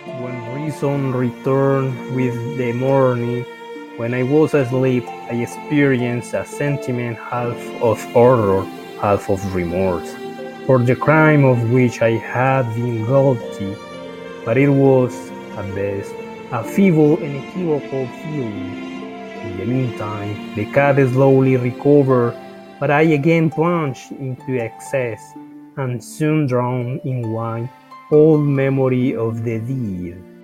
When reason returned with the morning, when I was asleep, I experienced a sentiment half of horror, half of remorse, for the crime of which I had been guilty, but it was, at best, a feeble and equivocal feeling. In the meantime, the cat slowly recovered, but I again plunged into excess, and soon drowned in wine all memory of the deed.